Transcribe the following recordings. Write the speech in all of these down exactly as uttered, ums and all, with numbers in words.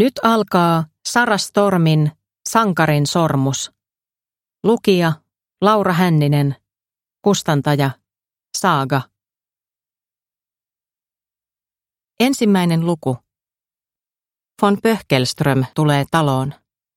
Nyt alkaa Sara Stormin Sankarin sormus. Lukija Laura Hänninen. Kustantaja Saaga. Ensimmäinen luku. Von Pöhkelström tulee taloon.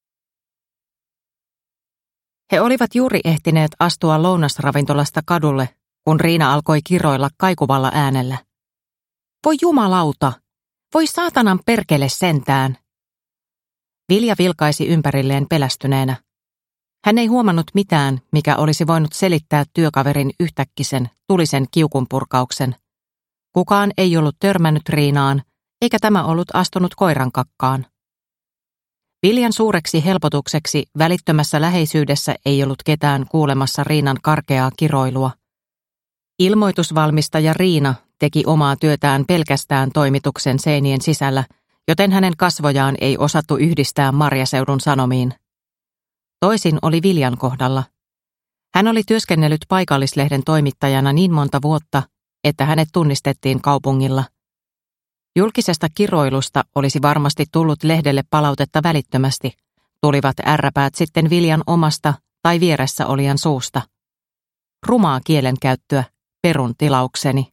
He olivat juuri ehtineet astua lounasravintolasta kadulle, kun Riina alkoi kiroilla kaikuvalla äänellä. Voi jumalauta! Voi saatanan perkele sentään! Vilja vilkaisi ympärilleen pelästyneenä. Hän ei huomannut mitään, mikä olisi voinut selittää työkaverin yhtäkkisen, tulisen kiukunpurkauksen. Kukaan ei ollut törmännyt Riinaan, eikä tämä ollut astunut koiran kakkaan. Viljan suureksi helpotukseksi välittömässä läheisyydessä ei ollut ketään kuulemassa Riinan karkeaa kiroilua. Ilmoitusvalmistaja Riina teki omaa työtään pelkästään toimituksen seinien sisällä, joten hänen kasvojaan ei osattu yhdistää Marjaseudun Sanomiin. Toisin oli Viljan kohdalla. Hän oli työskennellyt paikallislehden toimittajana niin monta vuotta, että hänet tunnistettiin kaupungilla. Julkisesta kiroilusta olisi varmasti tullut lehdelle palautetta välittömästi, tulivat ärräpäät sitten Viljan omasta tai vieressä olijan suusta. Rumaa kielenkäyttöä, perun tilaukseni.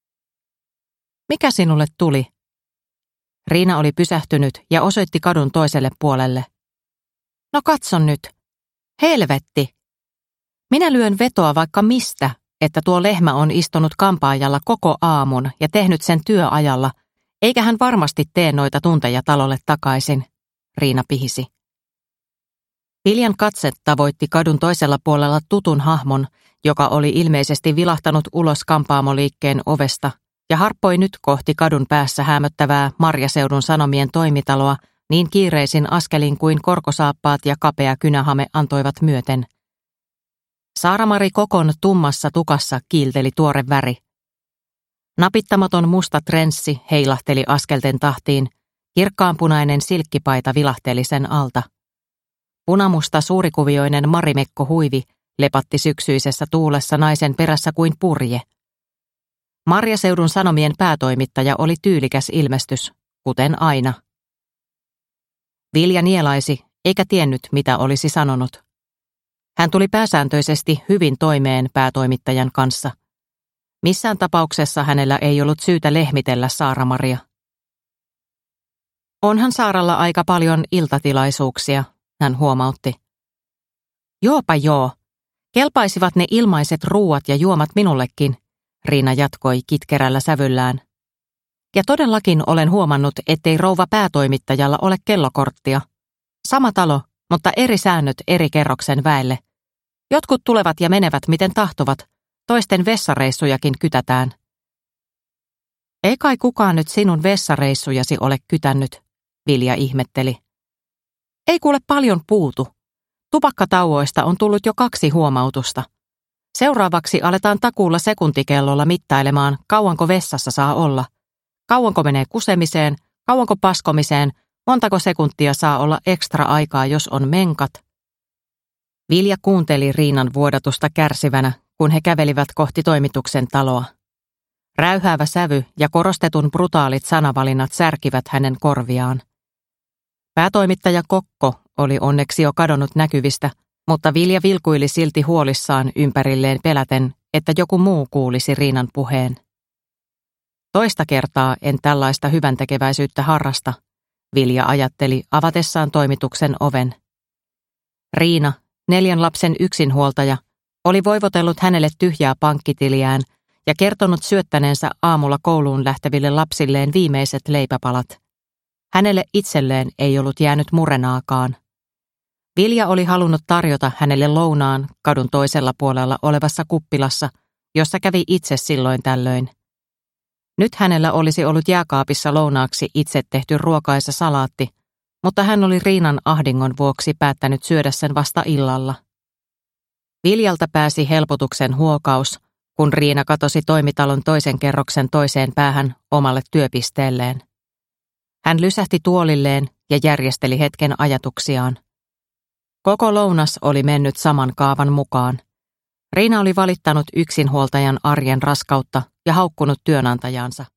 Mikä sinulle tuli? Riina oli pysähtynyt ja osoitti kadun toiselle puolelle. No katso nyt. Helvetti! Minä lyön vetoa vaikka mistä, että tuo lehmä on istunut kampaajalla koko aamun ja tehnyt sen työajalla, eikä hän varmasti tee noita tunteja talolle takaisin, Riina pihisi. Viljan katse tavoitti kadun toisella puolella tutun hahmon, joka oli ilmeisesti vilahtanut ulos kampaamoliikkeen ovesta ja harppoi nyt kohti kadun päässä häämöttävää Marjaseudun Sanomien toimitaloa niin kiireisin askelin kuin korkosaappaat ja kapea kynähame antoivat myöten. Saara-Mari Kokon tummassa tukassa kiilteli tuore väri. Napittamaton musta trenssi heilahteli askelten tahtiin, kirkkaanpunainen silkkipaita vilahteli sen alta. Punamusta suurikuvioinen marimekko-huivi lepatti syksyisessä tuulessa naisen perässä kuin purje. Marjaseudun Sanomien päätoimittaja oli tyylikäs ilmestys, kuten aina. Vilja nielaisi, eikä tiennyt, mitä olisi sanonut. Hän tuli pääsääntöisesti hyvin toimeen päätoimittajan kanssa. Missään tapauksessa hänellä ei ollut syytä lehmitellä Saara-Maria. Onhan Saaralla aika paljon iltatilaisuuksia, hän huomautti. Joopa joo, kelpaisivat ne ilmaiset ruuat ja juomat minullekin, Riina jatkoi kitkerällä sävyllään. Ja todellakin olen huomannut, ettei rouva päätoimittajalla ole kellokorttia. Sama talo, mutta eri säännöt eri kerroksen väelle. Jotkut tulevat ja menevät miten tahtovat, toisten vessareissujakin kytätään. Ei kai kukaan nyt sinun vessareissujasi ole kytännyt, Vilja ihmetteli. Ei kuule paljon puutu. Tupakkatauoista on tullut jo kaksi huomautusta. Seuraavaksi aletaan takuulla sekuntikellolla mittailemaan, kauanko vessassa saa olla. Kauanko menee kusemiseen, kauanko paskomiseen, montako sekuntia saa olla ekstra aikaa, jos on menkat. Vilja kuunteli Riinan vuodatusta kärsivänä, kun he kävelivät kohti toimituksen taloa. Räyhäävä sävy ja korostetun brutaalit sanavalinnat särkivät hänen korviaan. Päätoimittaja Kokko oli onneksi jo kadonnut näkyvistä, mutta Vilja vilkuili silti huolissaan ympärilleen peläten, että joku muu kuulisi Riinan puheen. Toista kertaa en tällaista hyväntekeväisyyttä harrasta, Vilja ajatteli avatessaan toimituksen oven. Riina, neljän lapsen yksinhuoltaja, oli voivotellut hänelle tyhjää pankkitiliään ja kertonut syöttäneensä aamulla kouluun lähteville lapsilleen viimeiset leipäpalat. Hänelle itselleen ei ollut jäänyt murenaakaan. Vilja oli halunnut tarjota hänelle lounaan kadun toisella puolella olevassa kuppilassa, jossa kävi itse silloin tällöin. Nyt hänellä olisi ollut jääkaapissa lounaaksi itse tehty ruokaisa salaatti, mutta hän oli Riinan ahdingon vuoksi päättänyt syödä sen vasta illalla. Viljalta pääsi helpotuksen huokaus, kun Riina katosi toimitalon toisen kerroksen toiseen päähän omalle työpisteelleen. Hän lysähti tuolilleen ja järjesteli hetken ajatuksiaan. Koko lounas oli mennyt saman kaavan mukaan. Riina oli valittanut yksinhuoltajan arjen raskautta ja haukkunut työnantajansa.